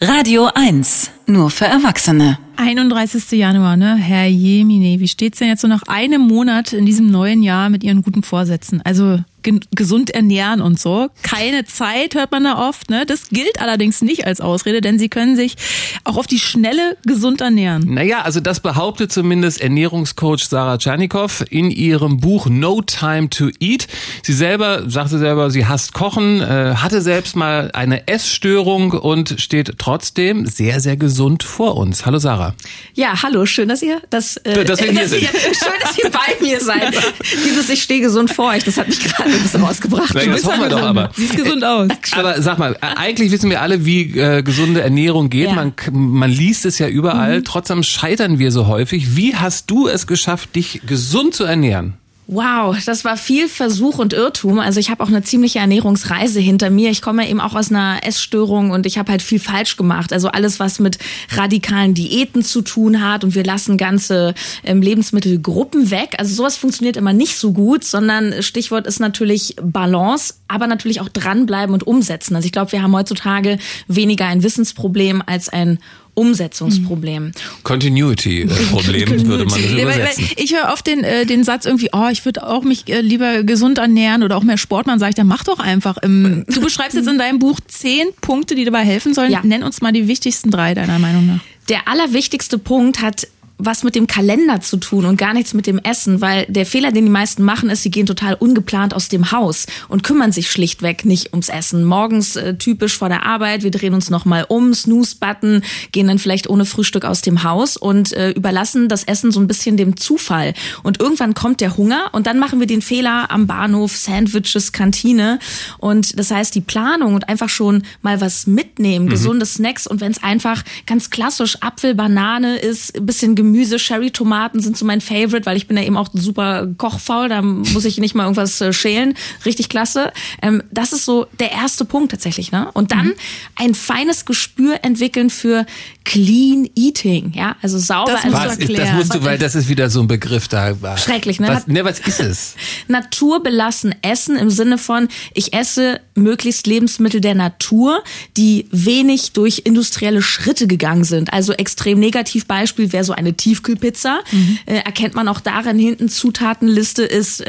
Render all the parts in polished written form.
Radio 1, nur für Erwachsene. 31. Januar, ne? Herr Jemine, wie steht's denn jetzt so nach einem Monat in diesem neuen Jahr mit Ihren guten Vorsätzen? Also gesund ernähren und so. Keine Zeit, hört man da oft, ne? Das gilt allerdings nicht als Ausrede, denn Sie können sich auch auf die Schnelle gesund ernähren. Naja, also das behauptet zumindest Ernährungscoach Sarah Tschernikow in ihrem Buch No Time to Eat. Sie sagte selber, sie hasst Kochen, hatte selbst mal eine Essstörung und steht trotzdem sehr, sehr gesund vor uns. Hallo Sarah. Ja, hallo, schön, dass ihr hier sind. Schön, dass ihr bei mir seid. Dieses Ich stehe gesund vor euch, das hat mich gerade ein bisschen rausgebracht. Nein, das hoffen wir doch aber. Siehst gesund aus. Aber sag mal, eigentlich wissen wir alle, wie gesunde Ernährung geht. Ja. Man liest es ja überall. Trotzdem scheitern wir so häufig. Wie hast du es geschafft, dich gesund zu ernähren? Wow, das war viel Versuch und Irrtum. Also ich habe auch eine ziemliche Ernährungsreise hinter mir. Ich komme eben auch aus einer Essstörung und ich habe halt viel falsch gemacht. Also alles, was mit radikalen Diäten zu tun hat und wir lassen ganze Lebensmittelgruppen weg. Also sowas funktioniert immer nicht so gut, sondern Stichwort ist natürlich Balance, aber natürlich auch dranbleiben und umsetzen. Also ich glaube, wir haben heutzutage weniger ein Wissensproblem als ein Umsetzungsproblem. Continuity-Problem würde man das übersetzen. Ich höre oft den Satz irgendwie, ich würde auch mich lieber gesund ernähren oder auch mehr Sport machen. Sag ich, dann mach doch einfach. Du beschreibst jetzt in deinem Buch 10 Punkte, die dabei helfen sollen. Ja. Nenn uns mal die wichtigsten 3 deiner Meinung nach. Der allerwichtigste Punkt hat was mit dem Kalender zu tun und gar nichts mit dem Essen, weil der Fehler, den die meisten machen, ist, sie gehen total ungeplant aus dem Haus und kümmern sich schlichtweg nicht ums Essen. Morgens typisch vor der Arbeit, wir drehen uns nochmal um, Snooze-Button, gehen dann vielleicht ohne Frühstück aus dem Haus und überlassen das Essen so ein bisschen dem Zufall. Und irgendwann kommt der Hunger und dann machen wir den Fehler am Bahnhof, Sandwiches, Kantine. Und das heißt, die Planung und einfach schon mal was mitnehmen, gesunde Snacks und wenn es einfach ganz klassisch Apfel, Banane ist, ein bisschen Gemüse, Cherry-Tomaten sind so mein Favorite, weil ich bin ja eben auch super kochfaul, da muss ich nicht mal irgendwas schälen. Richtig klasse. Das ist so der erste Punkt tatsächlich, ne? Und dann ein feines Gespür entwickeln für Clean Eating, ja? Also sauber zu erklären. Das musst du, weil das ist wieder so ein Begriff da. Schrecklich, ne? Was ist es? Naturbelassen essen im Sinne von, ich esse möglichst Lebensmittel der Natur, die wenig durch industrielle Schritte gegangen sind. Also extrem Negativbeispiel wäre so eine Tiefkühlpizza. Erkennt man auch daran, hinten Zutatenliste ist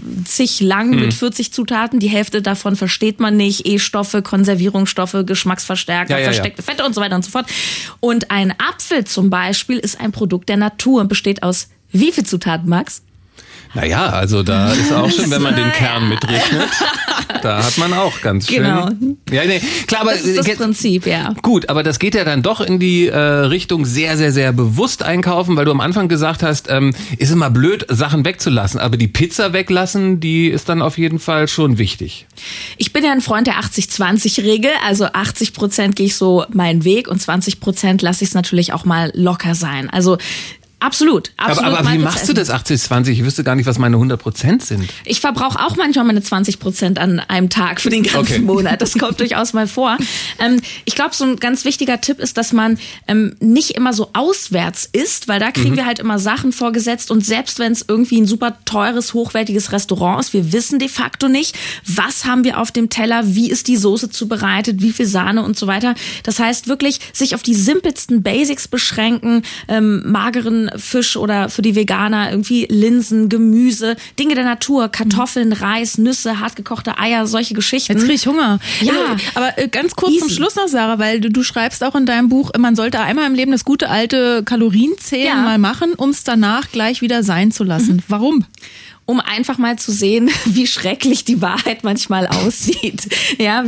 zig lang mit 40 Zutaten. Die Hälfte davon versteht man nicht. E-Stoffe, Konservierungsstoffe, Geschmacksverstärker, versteckte Fette und so weiter und so fort. Und ein Apfel zum Beispiel ist ein Produkt der Natur und besteht aus wie viel Zutaten, Max? Naja, also da ist auch schon, wenn man den Kern mitrechnet, da hat man auch ganz schön. Genau. Ja, nee, klar, aber das ist das Prinzip, ja. Gut, aber das geht ja dann doch in die Richtung sehr, sehr, sehr bewusst einkaufen, weil du am Anfang gesagt hast, ist immer blöd, Sachen wegzulassen, aber die Pizza weglassen, die ist dann auf jeden Fall schon wichtig. Ich bin ja ein Freund der 80-20-Regel, also 80% gehe ich so meinen Weg und 20% lasse ich es natürlich auch mal locker sein. Also Absolut. Aber wie machst du das 80-20? Ich wüsste gar nicht, was meine 100% sind. Ich verbrauche auch manchmal meine 20% an einem Tag für den ganzen Monat. Das kommt durchaus mal vor. Ich glaube, so ein ganz wichtiger Tipp ist, dass man nicht immer so auswärts isst, weil da kriegen wir halt immer Sachen vorgesetzt und selbst wenn es irgendwie ein super teures, hochwertiges Restaurant ist, wir wissen de facto nicht, was haben wir auf dem Teller, wie ist die Soße zubereitet, wie viel Sahne und so weiter. Das heißt wirklich, sich auf die simpelsten Basics beschränken, mageren Fisch oder für die Veganer irgendwie Linsen, Gemüse, Dinge der Natur, Kartoffeln, Reis, Nüsse, hartgekochte Eier, solche Geschichten. Jetzt kriege ich Hunger. Ja, aber ganz kurz zum Schluss noch, Sarah, weil du schreibst auch in deinem Buch, man sollte einmal im Leben das gute alte Kalorienzählen mal machen, um es danach gleich wieder sein zu lassen. Warum? Um einfach mal zu sehen, wie schrecklich die Wahrheit manchmal aussieht. Ja,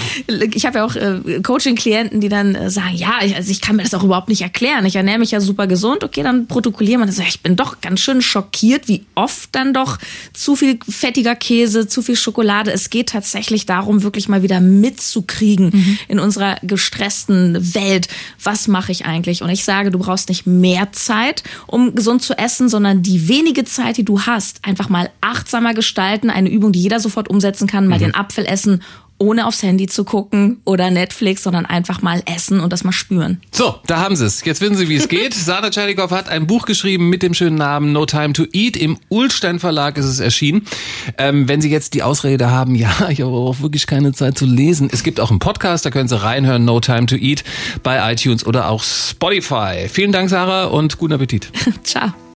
ich habe ja auch Coaching-Klienten, die dann sagen, ja, ich kann mir das auch überhaupt nicht erklären. Ich ernähre mich ja super gesund. Okay, dann protokollieren wir das. Ich bin doch ganz schön schockiert, wie oft dann doch zu viel fettiger Käse, zu viel Schokolade. Es geht tatsächlich darum, wirklich mal wieder mitzukriegen in unserer gestressten Welt. Was mache ich eigentlich? Und ich sage, du brauchst nicht mehr Zeit, um gesund zu essen, sondern die wenige Zeit, die du hast, einfach mal achtsamer gestalten, eine Übung, die jeder sofort umsetzen kann, mal den Apfel essen ohne aufs Handy zu gucken oder Netflix, sondern einfach mal essen und das mal spüren. So, da haben Sie es. Jetzt wissen Sie, wie es geht. Sarah Tschernikow hat ein Buch geschrieben mit dem schönen Namen No Time to Eat. Im Ullstein Verlag ist es erschienen. Wenn Sie jetzt die Ausrede haben, ja, ich habe auch wirklich keine Zeit zu lesen. Es gibt auch einen Podcast, da können Sie reinhören, No Time to Eat, bei iTunes oder auch Spotify. Vielen Dank, Sarah, und guten Appetit. Ciao.